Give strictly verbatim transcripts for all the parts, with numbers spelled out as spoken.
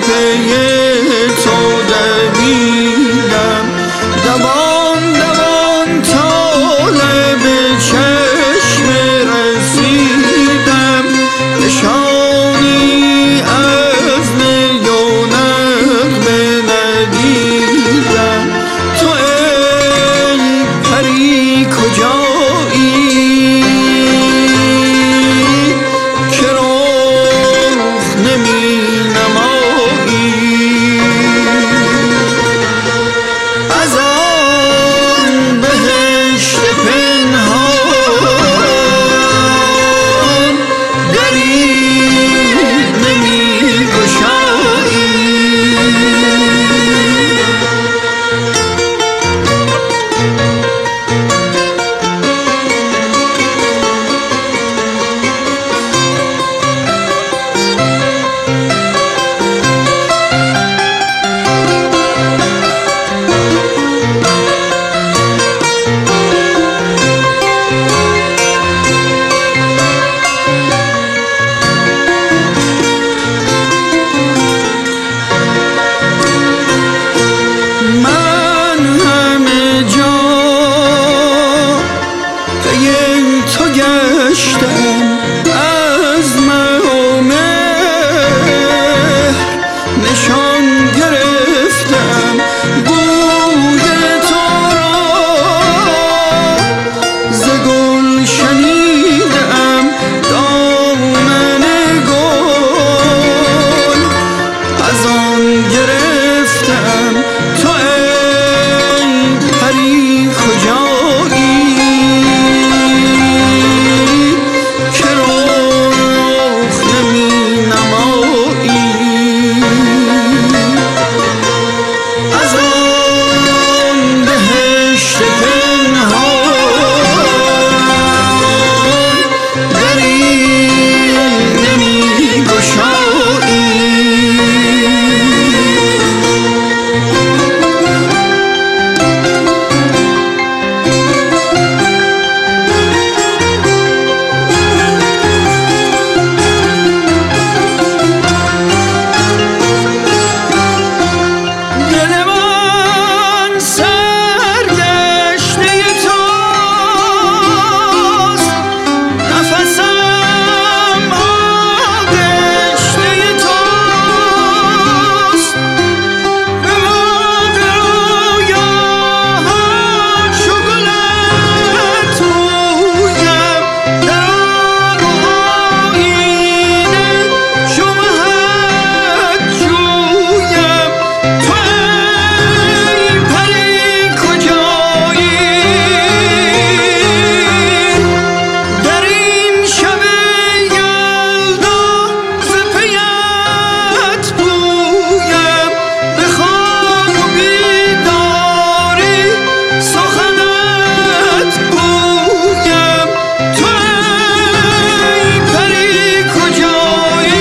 پی تو دویدم، دوان دوان طالب چشم رسیدم، نشانی از نی و نغمه ندیدم. تو ای پری کجایی که رخ نمی نمایی؟ از آن بهشت پنهان دری نمی گشایی. من همه جا پی تو گشتم، از مه و مهر نشان گرفتم، بوی تو را ز گل شنیدم، دامن گل از آن گرفتم. تو ای پری کجایی که رخ نمی نمایی؟ از آن بهشت پنهان دری نمی گشایی. دل من سرگشته توست، نفسم آغشته توست، به باد رویاها چو گلت رویم، در آیینه چو مهت جویم. تو ای پری کجایی در این شب یلدا، ز پیت گویم، به خواب و بیداری سخنت گویم. تو ای پری کجایی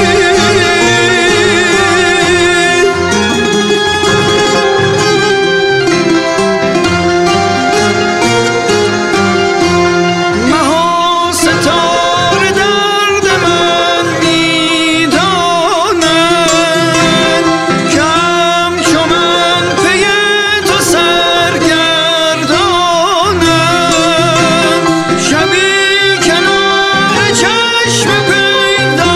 مها ستاره درد من میدانند، که همچو من پی تو سرگردانند. شبی کنار چشم پیدا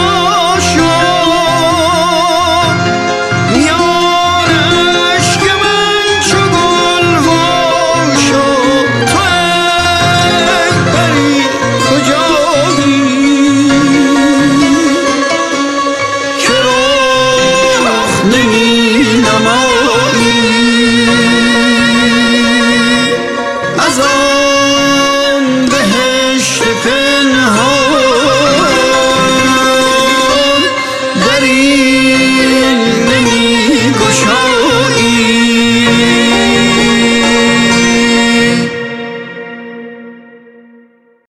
شد، میان اشک من چو گل وا شد. تو ای پری کجایی که رخ نمی نمایی؟ از آن بهشت پنهان دری